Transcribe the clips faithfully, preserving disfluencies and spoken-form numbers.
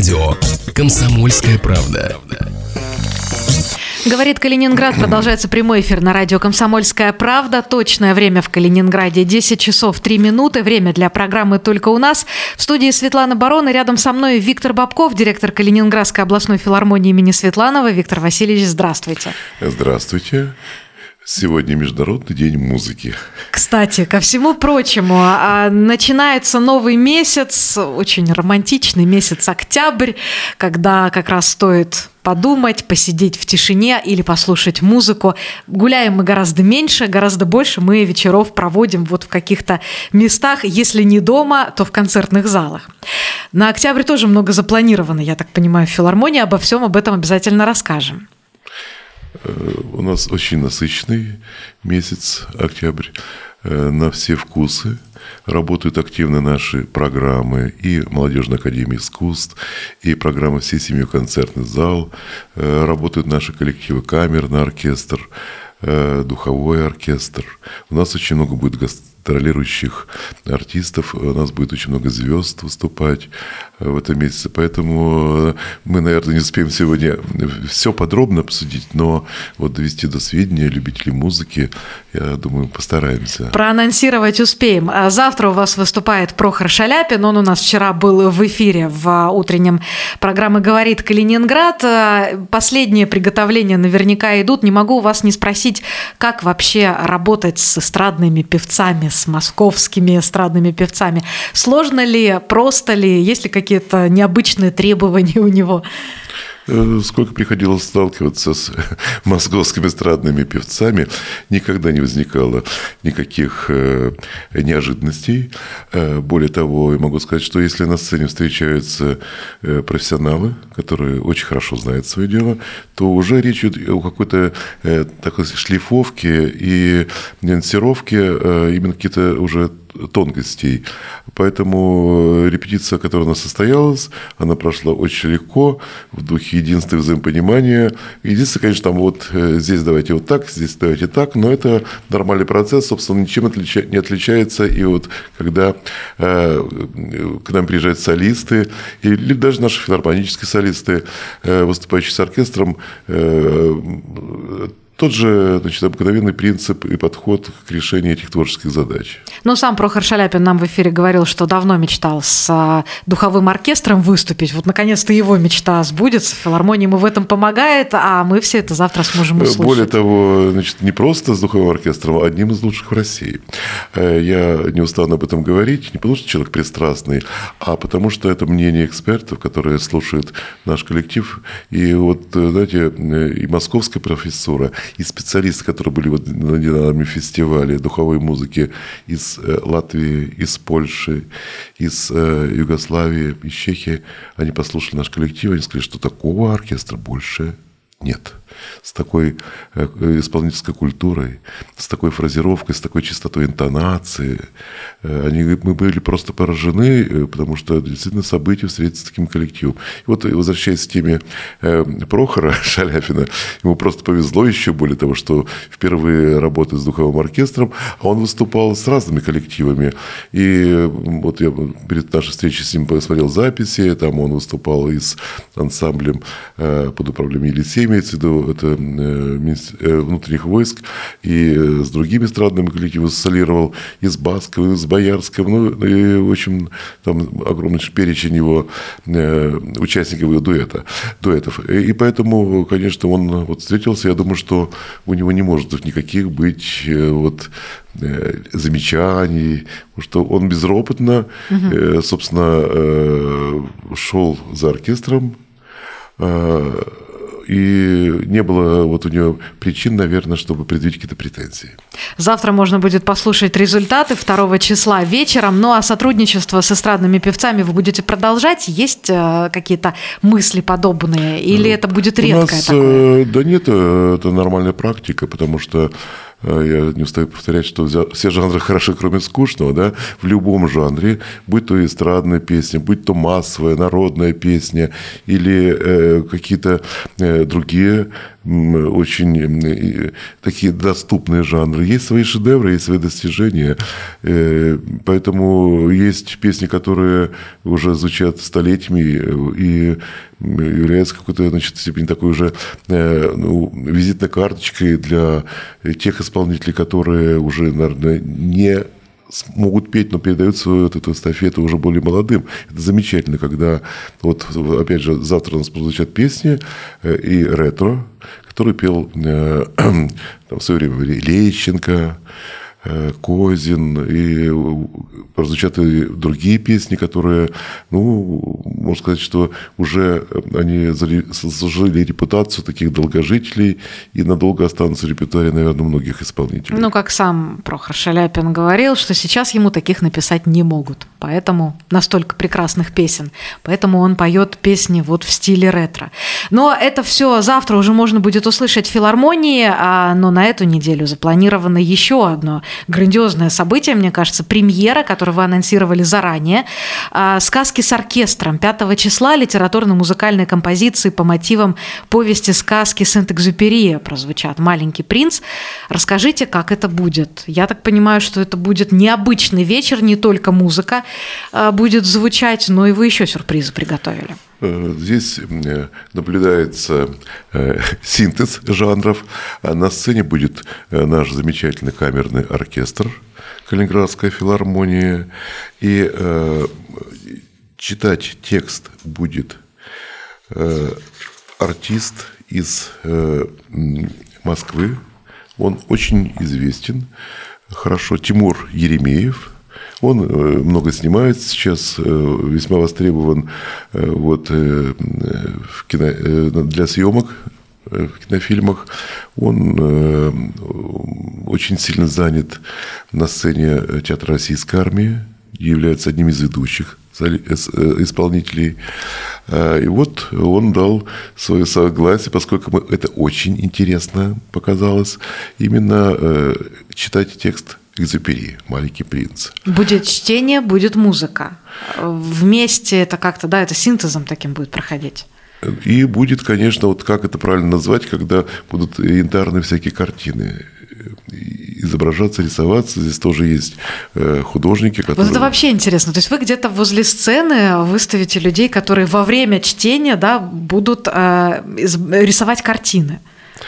Радио «Комсомольская правда». Говорит Калининград. Продолжается прямой эфир на радио «Комсомольская правда». Точное время в Калининграде десять часов три минуты. Время для программы «Только у нас». В студии Светлана Барон, и рядом со мной Виктор Бобков, директор Калининградской областной филармонии имени Светланова. Виктор Васильевич, здравствуйте. Здравствуйте. Сегодня Международный день музыки. Кстати, ко всему прочему, начинается новый месяц, очень романтичный месяц октябрь, когда как раз стоит подумать, посидеть в тишине или послушать музыку. Гуляем мы гораздо меньше, гораздо больше мы вечеров проводим вот в каких-то местах, если не дома, то в концертных залах. На октябрь тоже много запланировано, я так понимаю, в филармонии. Обо всем об этом обязательно расскажем. У нас очень насыщенный месяц октябрь на все вкусы. Работают активно наши программы и Молодежной академии искусств, и программа «Всей семьей концертный зал». Работают наши коллективы камерный оркестр, духовой оркестр. У нас очень много будет гастролирующих артистов, у нас будет очень много звезд выступать в этом месяце, поэтому мы, наверное, не успеем сегодня все подробно обсудить, но вот довести до сведения любителей музыки, я думаю, постараемся. Проанонсировать успеем. Завтра у вас выступает Прохор Шаляпин, он у нас вчера был в эфире в утреннем программе «Говорит Калининград». Последние приготовления наверняка идут. Не могу у вас не спросить, как вообще работать с эстрадными певцами, с московскими эстрадными певцами. Сложно ли, просто ли, есть ли какие-то необычные требования у него? Сколько приходилось сталкиваться с московскими эстрадными певцами, никогда не возникало никаких неожиданностей. Более того, я могу сказать, что если на сцене встречаются профессионалы, которые очень хорошо знают свое дело, то уже речь идет о какой-то такой шлифовке и нюансировке, именно какие-то уже тонкостей. Поэтому репетиция, которая у нас состоялась, она прошла очень легко, в духе единства и взаимопонимания. Единственное, конечно, там вот здесь давайте вот так, здесь давайте так, но это нормальный процесс, собственно, ничем не отличается. И вот когда э, к нам приезжают солисты, или даже наши филармонические солисты, э, выступающие с оркестром, э, тот же, значит, обыкновенный принцип и подход к решению этих творческих задач. Ну, сам Прохор Шаляпин нам в эфире говорил, что давно мечтал с духовым оркестром выступить. Вот, наконец-то, его мечта сбудется. Филармония ему в этом помогает, а мы все это завтра сможем услышать. Более того, значит, не просто с духовым оркестром, а одним из лучших в России. Я не устану об этом говорить, не потому что человек пристрастный, а потому что это мнение экспертов, которые слушают наш коллектив. И вот, знаете, и московская профессура, и специалисты, которые были вот на недавнем фестивале духовой музыки из Латвии, из Польши, из Югославии, из Чехии, они послушали наш коллектив, они сказали, что такого оркестра больше нет. С такой исполнительской культурой, с такой фразировкой, с такой чистотой интонации. Они, мы были просто поражены, потому что действительно событие встретиться с таким коллективом. И вот, возвращаясь к теме Прохора Шаляпина, ему просто повезло еще, более того, что впервые работает с духовым оркестром, а он выступал с разными коллективами. И вот я перед нашей встречей с ним посмотрел записи, там он выступал и с ансамблем под управлением Елисея, имеется в виду, это внутренних войск, и с другими эстрадными коллективами солировал, и с Басковым, и с Боярским, ну, и, в общем, там огромный перечень его участников его дуэта, дуэтов. И поэтому, конечно, он вот встретился, я думаю, что у него не может никаких быть вот замечаний, потому что он безропотно, угу. собственно, шел за оркестром, и не было вот у него причин, наверное, чтобы предъявить какие-то претензии. Завтра можно будет послушать результаты второго числа вечером. Ну а сотрудничество с эстрадными певцами вы будете продолжать? Есть какие-то мысли подобные? Или это будет редкое у нас, такое? Да нет, это нормальная практика, потому что я не устаю повторять, что все жанры хороши, кроме скучного, да, в любом жанре, будь то эстрадная песня, будь то массовая, народная песня или э, какие-то э, другие очень такие доступные жанры. Есть свои шедевры, есть свои достижения. Поэтому есть песни, которые уже звучат столетиями и являются в какой-то, значит, степени такой уже ну, визитной карточкой для тех исполнителей, которые уже, наверное, не могут петь, но передают свою вот эту эстафету уже более молодым. Это замечательно, когда, вот, опять же, завтра у нас прозвучат песни и ретро, который пел там, в свое время Лещенко, Козин, и прозвучат и другие песни, которые, ну, можно сказать, что уже они заслужили репутацию таких долгожителей и надолго останутся в репертуаре, наверное, многих исполнителей. Ну, как сам Прохор Шаляпин говорил, что сейчас ему таких написать не могут, поэтому настолько прекрасных песен, поэтому он поет песни вот в стиле ретро. Но это все завтра уже можно будет услышать в филармонии, но на эту неделю запланировано еще одно грандиозное событие, мне кажется, премьера, которую вы анонсировали заранее. «Сказки с оркестром». пятого числа литературно-музыкальные композиции по мотивам повести сказки Сент-Экзюпери прозвучат. «Маленький принц». Расскажите, как это будет. Я так понимаю, что это будет необычный вечер, не только музыка будет звучать, но и вы еще сюрпризы приготовили. Здесь наблюдается синтез жанров. На сцене будет наш замечательный камерный оркестр Калининградская филармония. И читать текст будет артист из Москвы. Он очень известен, хорошо, Тимур Еремеев. Он много снимает сейчас, весьма востребован вот, в кино, для съемок в кинофильмах. Он очень сильно занят на сцене театра Российской армии, является одним из ведущих исполнителей. И вот он дал свое согласие, поскольку это очень интересно показалось, именно читать текст Экзюпери «Маленький принц». Будет чтение, будет музыка. Вместе это как-то, да, это синтезом таким будет проходить. И будет, конечно, вот как это правильно назвать, когда будут янтарные всякие картины изображаться, рисоваться. Здесь тоже есть художники, которые... Вот это вообще интересно. То есть вы где-то возле сцены выставите людей, которые во время чтения, да, будут э, рисовать картины.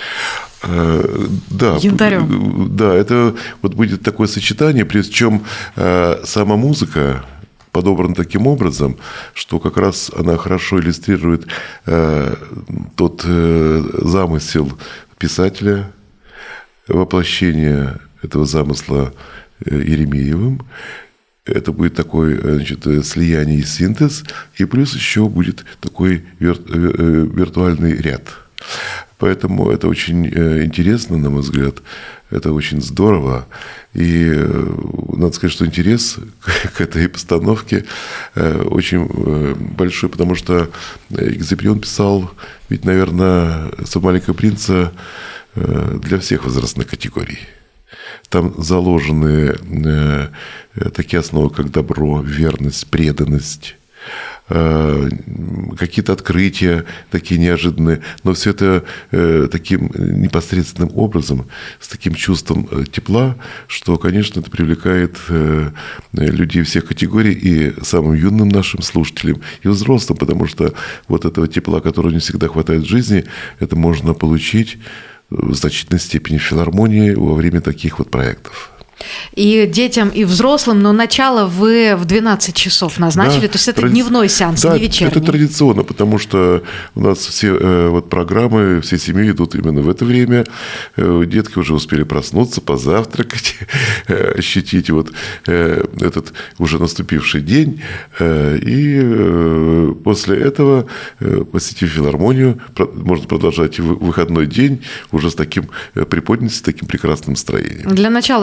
Да, янтарем. Да, это вот будет такое сочетание, причем сама музыка подобрана таким образом, что как раз она хорошо иллюстрирует тот замысел писателя, воплощение этого замысла Еремеевым. Это будет такой, значит, слияние и синтез, и плюс еще будет такой вир- виртуальный ряд. Поэтому это очень интересно, на мой взгляд, это очень здорово. И надо сказать, что интерес к этой постановке очень большой, потому что Экзюпери он писал, ведь, наверное, «Маленького принца» для всех возрастных категорий. Там заложены такие основы, как добро, верность, преданность, какие-то открытия такие неожиданные, но все это таким непосредственным образом, с таким чувством тепла, что, конечно, это привлекает людей всех категорий, и самым юным нашим слушателям, и взрослым, потому что вот этого тепла, которого не всегда хватает в жизни, это можно получить в значительной степени в филармонии во время таких вот проектов. И детям, и взрослым, но начало вы в двенадцать часов назначили, да, то есть это тради... дневной сеанс, да, не вечерний. Это традиционно, потому что у нас все э, вот программы, все семьи идут именно в это время. Э, детки уже успели проснуться, позавтракать, э, ощутить вот э, этот уже наступивший день. Э, и э, после этого, э, посетив филармонию, про, можно продолжать выходной день уже с таким э, приподнятым, с таким прекрасным настроением. Для начала субботы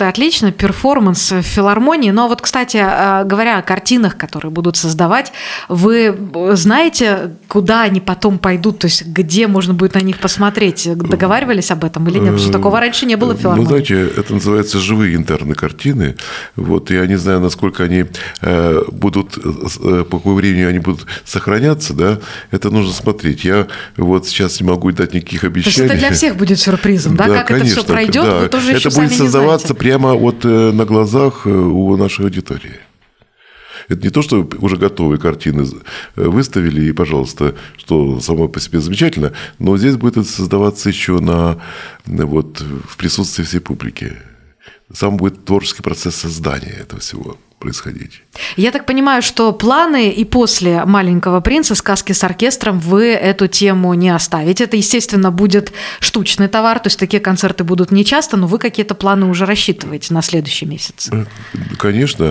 слушай, отлично, перформанс в филармонии. Но вот, кстати, говоря о картинах, которые будут создавать, вы знаете, куда они потом пойдут? То есть где можно будет на них посмотреть? Договаривались об этом или нет? Потому что такого раньше не было в филармонии. Ну, знаете, это называется живые интерны картины. Вот, я не знаю, насколько они будут, по какому времени они будут сохраняться, да, это нужно смотреть. Я вот сейчас не могу дать никаких обещаний. То есть это для всех будет сюрпризом, да? да как конечно, это все пройдет, да. вы тоже это еще будет сами создаваться не прямо вот на глазах у нашей аудитории. Это не то, что уже готовые картины выставили, и, пожалуйста, что само по себе замечательно, но здесь будет это создаваться еще на, вот, в присутствии всей публики. Сам будет творческий процесс создания этого всего происходить. Я так понимаю, что планы и после «Маленького принца», «Сказки с оркестром» вы эту тему не оставите. Это, естественно, будет штучный товар, то есть такие концерты будут нечасто, но вы какие-то планы уже рассчитываете на следующий месяц. Конечно.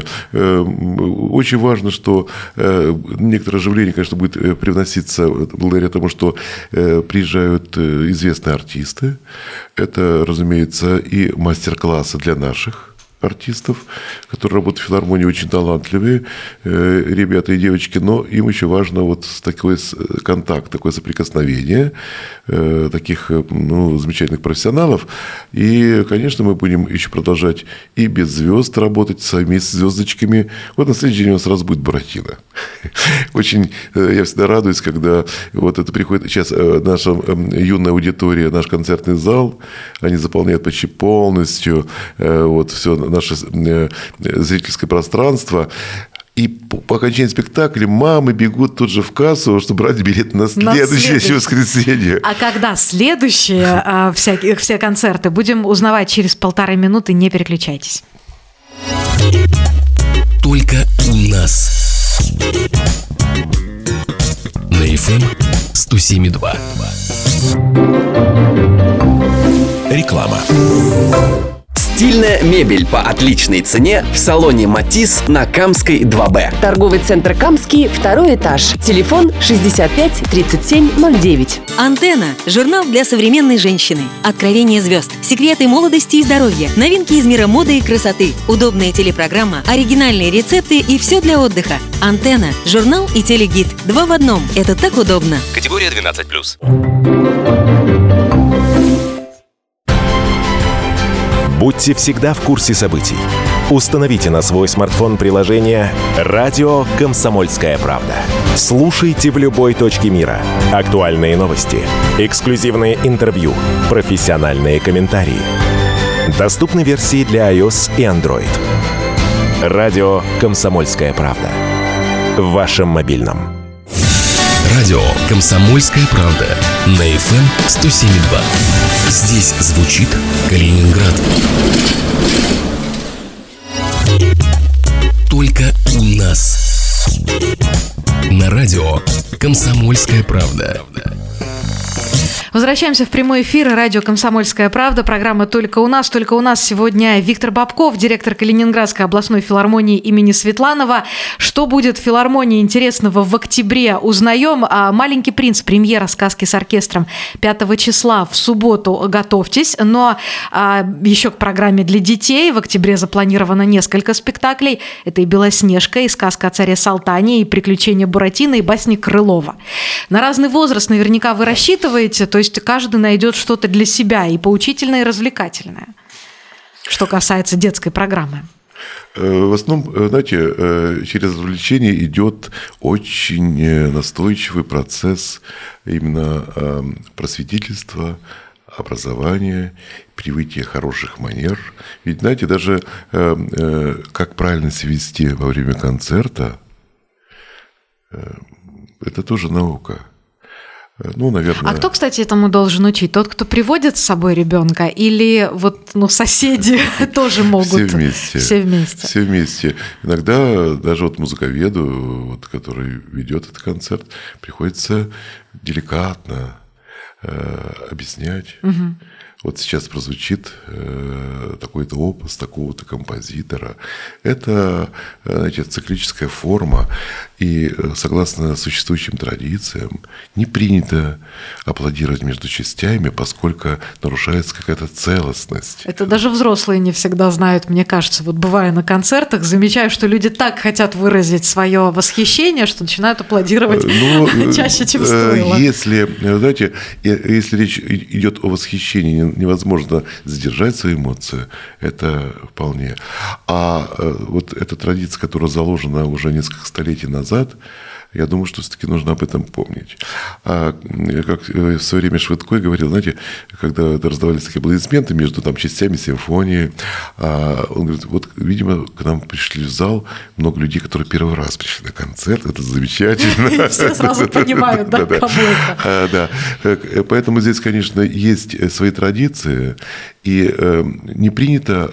Очень важно, что некоторое оживление, конечно, будет привноситься благодаря тому, что приезжают известные артисты. Это, разумеется, и мастер-классы для наших артистов, которые работают в филармонии, очень талантливые э, ребята и девочки, но им еще важно вот такой контакт, такое соприкосновение э, таких ну, замечательных профессионалов. И, конечно, мы будем еще продолжать и без звезд работать, вместе с звездочками. Вот на следующий день у нас сразу будет Буратино. Очень э, я всегда радуюсь, когда вот это приходит сейчас э, наша э, юная аудитория, наш концертный зал, они заполняют почти полностью э, вот все наше зрительское пространство. И по окончании спектакля мамы бегут тут же в кассу, чтобы брать билет на следующее следующий. воскресенье. А когда следующие всякие, все концерты, будем узнавать через полторы минуты. Не переключайтесь. Только у нас. На эф эм сто семь и два. Реклама. Стильная мебель по отличной цене в салоне «Матис» на Камской два Б. Торговый центр «Камский», второй этаж. Телефон шестьдесят пять тридцать семь ноль девять. «Антенна» – журнал для современной женщины. Откровения звезд, секреты молодости и здоровья, новинки из мира моды и красоты, удобная телепрограмма, оригинальные рецепты и все для отдыха. «Антенна» – журнал и телегид. Два в одном. Это так удобно. Категория двенадцать плюс. Будьте всегда в курсе событий. Установите на свой смартфон приложение «Радио Комсомольская правда». Слушайте в любой точке мира. Актуальные новости, эксклюзивные интервью, профессиональные комментарии. Доступны версии для iOS и Android. «Радио Комсомольская правда». В вашем мобильном. Радио «Комсомольская правда» на эф эм сто семь и два. Здесь звучит Калининград. Только у нас. На радио «Комсомольская правда». Возвращаемся в прямой эфир. Радио «Комсомольская правда». Программа «Только у нас». Только у нас сегодня Виктор Бобков, директор Калининградской областной филармонии имени Светланова. Что будет в филармонии интересного в октябре, узнаем. «Маленький принц», премьера «Сказки с оркестром» пятого числа в субботу. Готовьтесь. Но еще к программе для детей. В октябре запланировано несколько спектаклей. Это и «Белоснежка», и «Сказка о царе Салтане», и «Приключения Буратино», и «Басни Крылова». На разный возраст наверняка вы рассчитываете. То есть каждый найдет что-то для себя и поучительное, и развлекательное, что касается детской программы. В основном, знаете, через развлечение идет очень настойчивый процесс именно просветительства, образования, привития хороших манер. Ведь, знаете, даже как правильно себя вести во время концерта, это тоже наука. Ну, наверное. А кто, кстати, этому должен учить? Тот, кто приводит с собой ребенка, или вот, ну, соседи тоже могут? Все вместе. Все вместе. Все вместе. Иногда даже вот музыковеду, вот, который ведет этот концерт, приходится деликатно э, объяснять. Угу. вот сейчас прозвучит э, такой-то опус такого-то композитора. Это, знаете, циклическая форма, и согласно существующим традициям не принято аплодировать между частями, поскольку нарушается какая-то целостность. Это даже взрослые не всегда знают, мне кажется. Вот бывая на концертах, замечаю, что люди так хотят выразить свое восхищение, что начинают аплодировать ну, чаще, чем стоило. Если, знаете, если речь идет о восхищении, невозможно сдержать свои эмоции, это вполне. А вот эта традиция, которая заложена уже несколько столетий назад, я думаю, что все-таки нужно об этом помнить. А как в свое время Швидко говорил, знаете, когда раздавались такие аплодисменты между там, частями симфонии, он говорит, вот, видимо, к нам пришли в зал много людей, которые первый раз пришли на концерт, это замечательно. Все сразу понимают, да, кому это. Да, поэтому здесь, конечно, есть свои традиции, и не принято...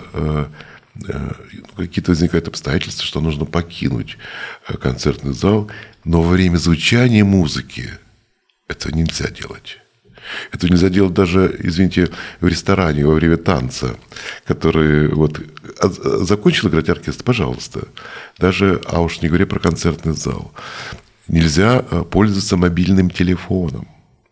какие-то возникают обстоятельства, что нужно покинуть концертный зал, но во время звучания музыки этого нельзя делать. Это нельзя делать даже, извините, в ресторане во время танца, который вот закончил играть оркестр, пожалуйста. Даже, а уж не говоря про концертный зал. Нельзя пользоваться мобильным телефоном.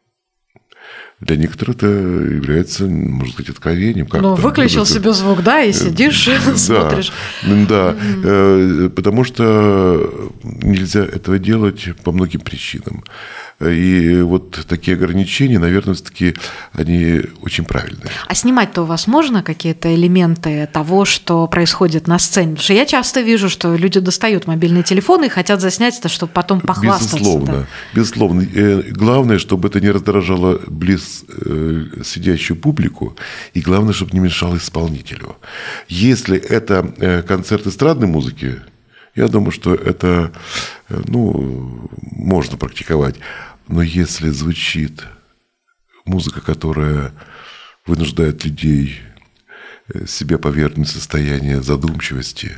Для некоторых это является, может быть, откровением. Ну, выключил это... себе звук, да, и сидишь, да, смотришь. Да, mm-hmm. потому что нельзя этого делать по многим причинам. И вот такие ограничения, наверное, все-таки они очень правильные. А снимать-то у вас можно какие-то элементы того, что происходит на сцене? Потому что я часто вижу, что люди достают мобильные телефоны и хотят заснять это, чтобы потом похвастаться. Безусловно. Да. Безусловно. Главное, чтобы это не раздражало близ сидящую публику, и главное, чтобы не мешало исполнителю. Если это концерт эстрадной музыки, я думаю, что это ну, можно практиковать. Но если звучит музыка, которая вынуждает людей себя повергнуть в состояние задумчивости,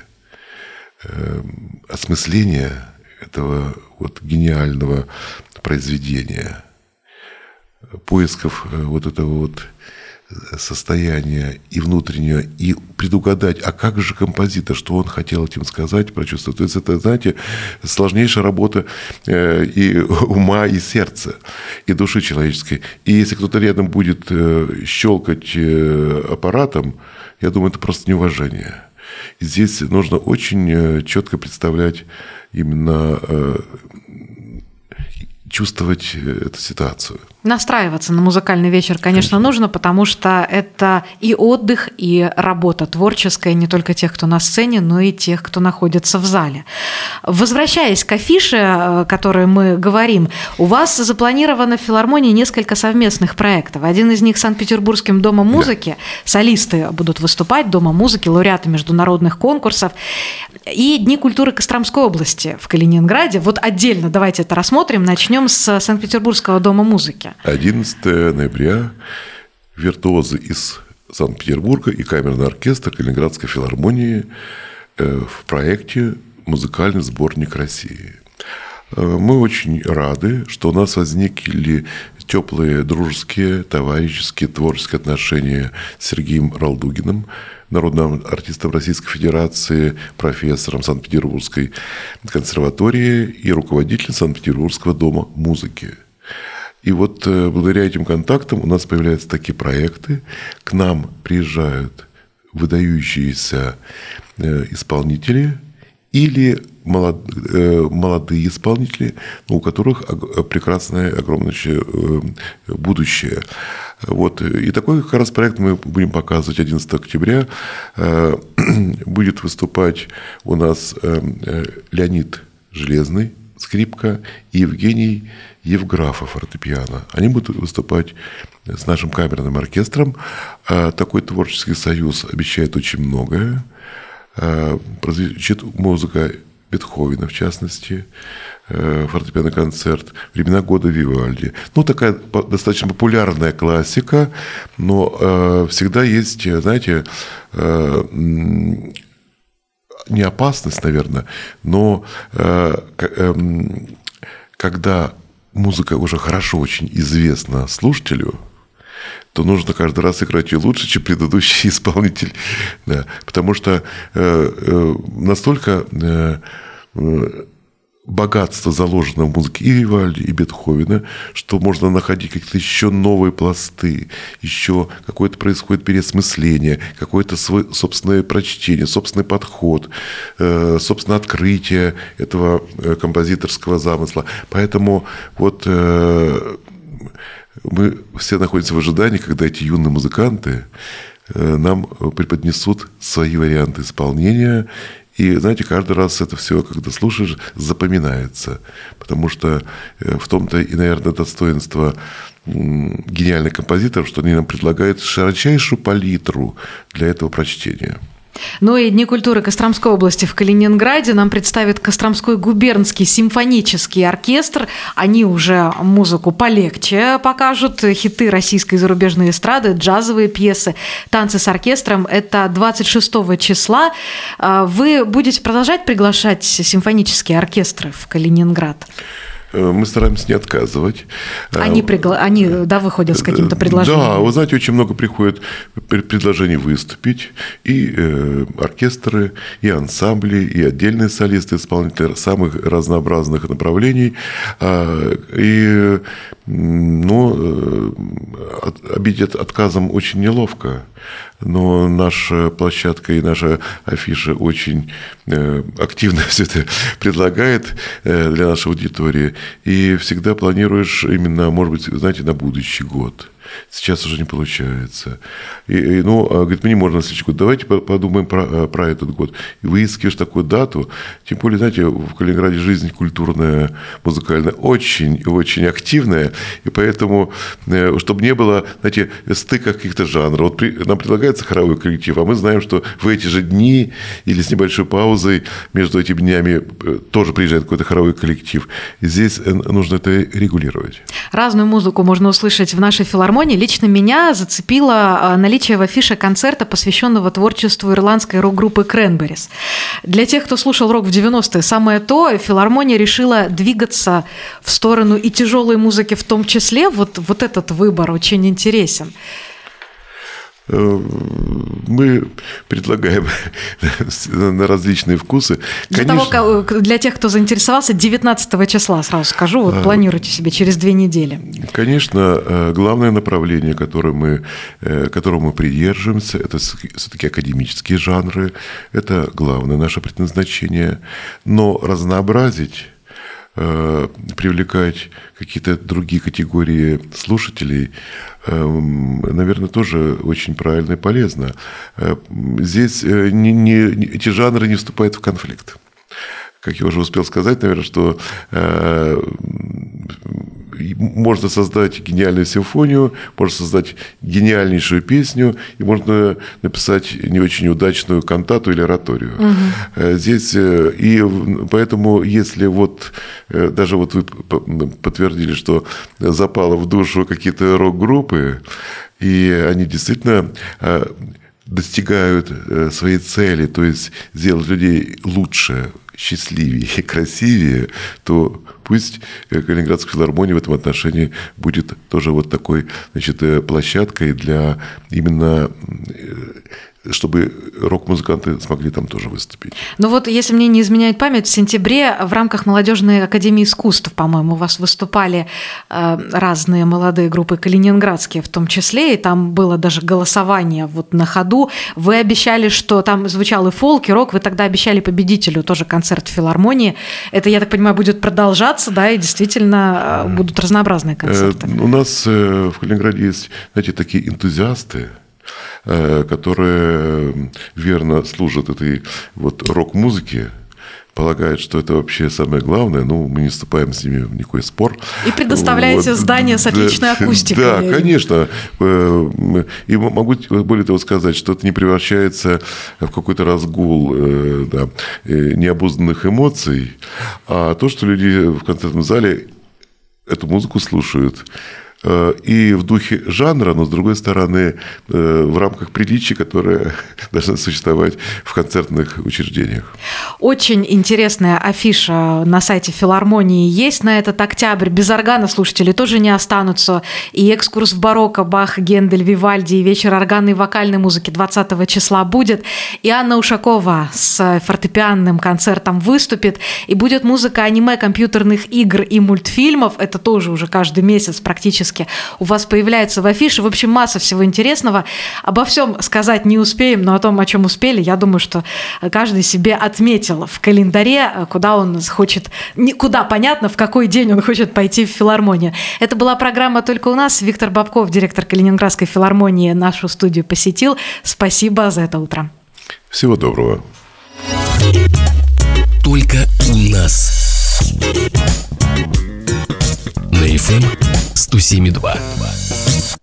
осмысления этого вот гениального произведения, поисков вот этого вот состояния и внутреннего, и предугадать, а как же композитор, что он хотел этим сказать, прочувствовать. То есть это, знаете, сложнейшая работа и ума, и сердца, и души человеческой. И если кто-то рядом будет щелкать аппаратом, я думаю, это просто неуважение. И здесь нужно очень четко представлять именно, чувствовать эту ситуацию. Настраиваться на музыкальный вечер, конечно, конечно, нужно, потому что это и отдых, и работа творческая не только тех, кто на сцене, но и тех, кто находится в зале. Возвращаясь к афише, о которой мы говорим, у вас запланировано в филармонии несколько совместных проектов. Один из них с Санкт-Петербургским домом музыки. Да. Солисты будут выступать, Дома музыки, лауреаты международных конкурсов. И Дни культуры Костромской области в Калининграде. Вот отдельно давайте это рассмотрим. Начнем с Санкт-Петербургского дома музыки. одиннадцатого ноября виртуозы из Санкт-Петербурга и камерный оркестр Калининградской филармонии в проекте «Музыкальный сборник России». Мы очень рады, что у нас возникли теплые дружеские, товарищеские, творческие отношения с Сергеем Ралдугиным, народным артистом Российской Федерации, профессором Санкт-Петербургской консерватории и руководителем Санкт-Петербургского дома музыки. И вот благодаря этим контактам у нас появляются такие проекты. К нам приезжают выдающиеся исполнители или молодые исполнители, у которых прекрасное, огромное будущее. Вот. И такой как раз проект мы будем показывать одиннадцатого октября. Будет выступать у нас Леонид Железный, скрипка, и Евгений Евграфов, фортепиано. Они будут выступать с нашим камерным оркестром. Такой творческий союз обещает очень многое. Прозвучит музыка Бетховена, в частности, фортепианный концерт «Времена года Вивальди». Ну, такая достаточно популярная классика, но всегда есть, знаете, не опасность, наверное, но когда музыка уже хорошо очень известна слушателю, то нужно каждый раз играть ее лучше, чем предыдущий исполнитель. Да. Потому что э, э, настолько э, э, богатство заложено в музыке и Вивальди, и Бетховена, что можно находить какие-то еще новые пласты, еще какое-то происходит переосмысление, какое-то свое собственное прочтение, собственный подход, э, собственное открытие этого э, композиторского замысла. Поэтому вот... Э, мы все находимся в ожидании, когда эти юные музыканты нам преподнесут свои варианты исполнения. И, знаете, каждый раз это все, когда слушаешь, запоминается. Потому что в том-то и, наверное, достоинство гениальных композиторов, что они нам предлагают широчайшую палитру для этого прочтения. Ну и Дни культуры Костромской области в Калининграде нам представит Костромской губернский симфонический оркестр. Они уже музыку полегче покажут, хиты российской и зарубежной эстрады, джазовые пьесы, танцы с оркестром. Это двадцать шестого числа. Вы будете продолжать приглашать симфонические оркестры в Калининград? Мы стараемся не отказывать. Они, пригла... Они да, выходят с каким-то предложением? Да, вы знаете, очень много приходит предложений выступить. И э, оркестры, и ансамбли, и отдельные солисты, исполнители самых разнообразных направлений. И ну, обидеть отказом очень неловко. Но наша площадка и наша афиша очень активно все это предлагает для нашей аудитории. И всегда планируешь именно, может быть, знаете, на будущий год. Сейчас уже не получается. И, и, ну, говорит, мне можно на следующий год. Давайте подумаем про, про этот год. И выискиваешь такую дату. Тем более, знаете, в Калининграде жизнь культурная, музыкальная очень-очень активная. И поэтому, чтобы не было, знаете, стыка каких-то жанров. Вот при, нам предлагается хоровой коллектив, а мы знаем, что в эти же дни или с небольшой паузой между этими днями тоже приезжает какой-то хоровой коллектив. И здесь нужно это регулировать. Разную музыку можно услышать в нашей филармонии. Лично меня зацепило наличие в афише концерта, посвященного творчеству ирландской рок-группы Cranberries. Для тех, кто слушал рок в девяностые, самое то, филармония решила двигаться в сторону и тяжелой музыки в том числе. Вот, вот этот выбор очень интересен. Мы предлагаем на различные вкусы. Для, того, для тех, кто заинтересовался, девятнадцатого числа, сразу скажу, вот а, планируйте себе через две недели. Конечно, главное направление, которое мы, которого мы придерживаемся, это все-таки академические жанры, это главное наше предназначение. Но разнообразить, привлекать какие-то другие категории слушателей, наверное, тоже очень правильно и полезно. Здесь не, не, эти жанры не вступают в конфликт. Как я уже успел сказать, наверное, что э, можно создать гениальную симфонию, можно создать гениальнейшую песню, и можно написать не очень удачную кантату или ораторию. Угу. Здесь, и поэтому, если вот, даже вот вы подтвердили, что запало в душу какие-то рок-группы, и они действительно достигают своей цели, то есть сделать людей лучше, счастливее, красивее, то пусть Калининградская филармония в этом отношении будет тоже вот такой, значит, площадкой для именно, чтобы рок-музыканты смогли там тоже выступить. Ну вот, если мне не изменяет память, в сентябре в рамках Молодежной академии искусств, по-моему, у вас выступали разные молодые группы калининградские в том числе, и там было даже голосование вот на ходу. Вы обещали, что там звучал и фолк, и рок, вы тогда обещали победителю тоже концерт в филармонии. Это, я так понимаю, будет продолжаться, да, и действительно будут разнообразные концерты. У нас в Калининграде есть, знаете, такие энтузиасты, которые верно служат этой вот рок-музыке, полагают, что это вообще самое главное. Ну, мы не вступаем с ними в никакой спор. И предоставляете вот здание с отличной акустикой. Да, конечно. И могу более того сказать, что это не превращается в какой-то разгул, да, необузданных эмоций, а то, что люди в концертном зале эту музыку слушают, и в духе жанра, но, с другой стороны, в рамках приличий, которые должны существовать в концертных учреждениях. Очень интересная афиша на сайте филармонии есть на этот октябрь. Без органа слушатели тоже не останутся. И экскурс в барокко, Бах, Гендель, Вивальди, и вечер органной и вокальной музыки двадцатого числа будет. И Анна Ушакова с фортепианным концертом выступит. И будет музыка аниме, компьютерных игр и мультфильмов. Это тоже уже каждый месяц практически у вас появляется в афише. В общем, масса всего интересного. Обо всем сказать не успеем, но о том, о чем успели, я думаю, что каждый себе отметил в календаре, куда он хочет, куда понятно, в какой день он хочет пойти в филармонию. Это была программа «Только у нас». Виктор Бобков, директор Калининградской филармонии, нашу студию посетил. Спасибо за это утро. Всего доброго. Только у нас. На эф эм сто семь и два.